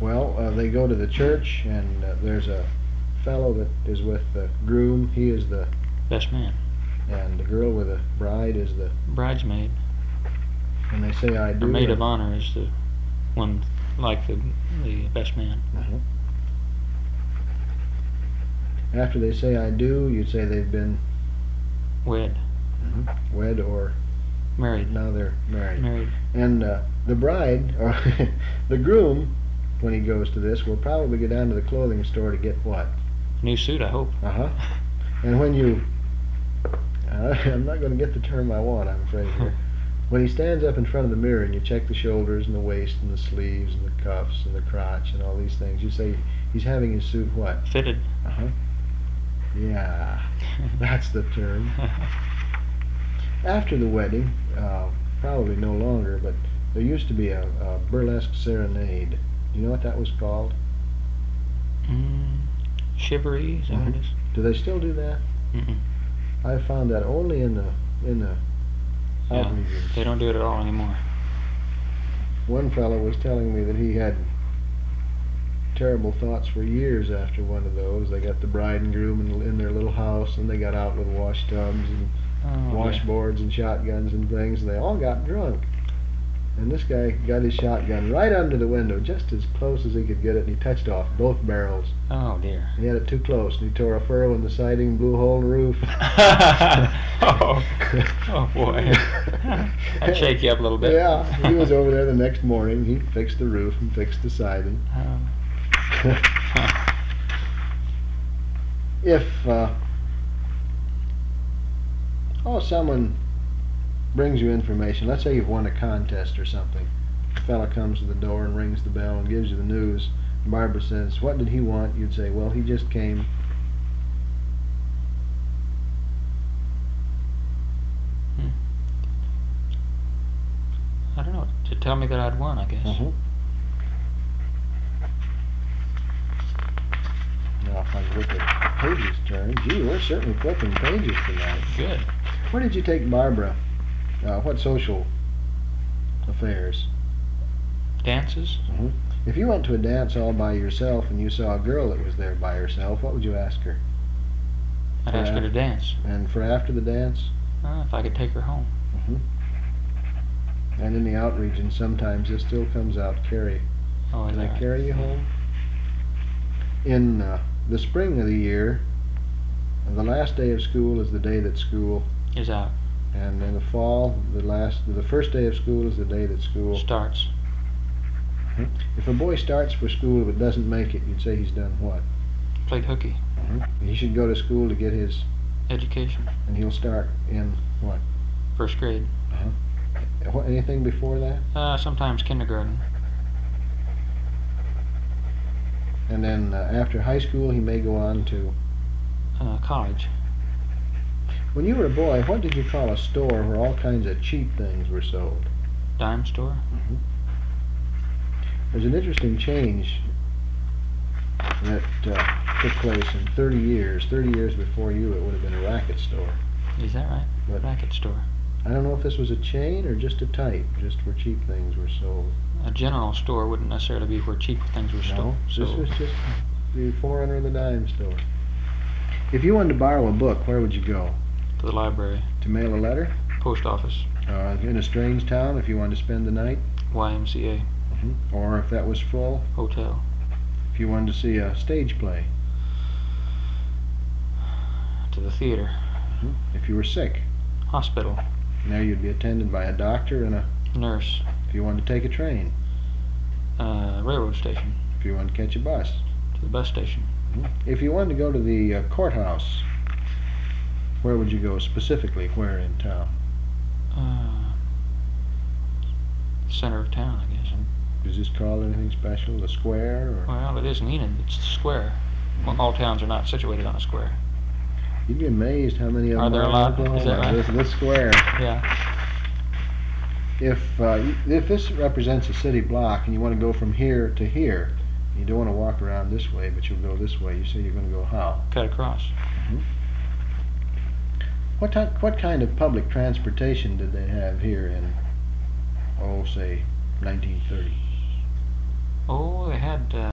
Well, they go to the church, and there's a fellow that is with the groom. He is the Best man. and the girl with the bride is the. Bridesmaid. And they say I do. Or maid of honor is the one like the best man. Uh-huh. After they say I do, you'd say they've been Wed. wed or Married. now they're married. Married. And the bride, or the groom, when he goes to this, will probably go down to the clothing store to get what? New suit, I hope. Uh-huh. And when you, I'm not going to get the term I want, I'm afraid here. When he stands up in front of the mirror and you check the shoulders and the waist and the sleeves and the cuffs and the crotch and all these things, you say he's having his suit what? Fitted. Uh-huh. Yeah, that's the term. After the wedding, probably no longer, but there used to be a burlesque serenade. Do you know what that was called? Chivalry, is that what it is? Do they still do that? Mm-mm. I found that only in the out regions. They don't do it at all anymore. One fellow was telling me that he had terrible thoughts for years after one of those. They got the bride and groom in their little house, and they got out with wash tubs and washboards and shotguns and things, and they all got drunk. And this guy got his shotgun right under the window, just as close as he could get it, and he touched off both barrels. Oh, dear. He had it too close, and he tore a furrow in the siding and blew a hole in the roof. Oh, boy. That'd shake you up a little bit. Yeah, he was over there the next morning. He fixed the roof and fixed the siding. If someone brings you information, let's say you've won a contest or something, a fella comes to the door and rings the bell and gives you the news, Barbara says, what did he want? You'd say, well, he just came. I don't know, to tell me that I'd won, I guess. Now if I look at pages turned, gee, we're certainly flipping pages tonight. Good. Where did you take Barbara? What social affairs? Dances? If you went to a dance all by yourself and you saw a girl that was there by herself, what would you ask her? I'd ask her to dance. And for after the dance? If I could take her home. And in the out region, sometimes this still comes out, carry. Oh, Can I right? carry you home? In the spring of the year, the last day of school is the day that school Is out. And in the fall, the first day of school is the day that school Starts. If a boy starts for school but doesn't make it, you'd say he's done what? Played hooky. He should go to school to get his Education. And he'll start in what? First grade. Anything before that? Sometimes kindergarten. And then after high school, he may go on to College. When you were a boy, what did you call a store where all kinds of cheap things were sold? Dime store. There's an interesting change that took place in 30 years. 30 years before you, it would have been a racket store. Is that right? But racket store. I don't know if this was a chain or just a type, just where cheap things were sold. A general store wouldn't necessarily be where cheap things were sold. No, this was just the forerunner of the dime store. If you wanted to borrow a book, where would you go? To the library. To mail a letter? Post office. In a strange town, if you wanted to spend the night? YMCA. Or if that was full? Hotel. If you wanted to see a stage play? To the theater. If you were sick? Hospital. And there you'd be attended by a doctor and a nurse. If you wanted to take a train? Railroad station. If you wanted to catch a bus? To the bus station. If you wanted to go to the courthouse, where would you go specifically? Where in town? Center of town, I guess. Is this called anything special? The square? Or? Well, it isn't Enid. It's the square. Well, all towns are not situated on a square. You'd be amazed how many of them are there a lot? Is that right? This square. Yeah. If this represents a city block and you want to go from here to here, you don't want to walk around this way, but you'll go this way. You say you're going to go how? Cut across. What kind of public transportation did they have here in, say, 1930? Oh, they had had